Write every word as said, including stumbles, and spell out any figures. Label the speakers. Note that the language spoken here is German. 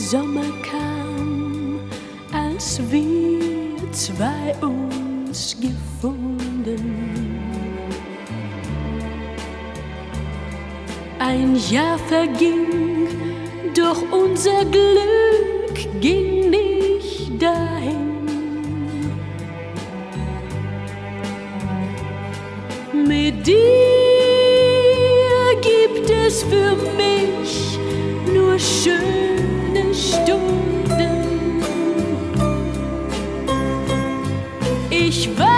Speaker 1: Sommer kam, als wir zwei uns gefunden. Ein Jahr verging, doch unser Glück ging nicht dahin. Mit dir gibt es für mich nur schöne Stunden. Ich weiß,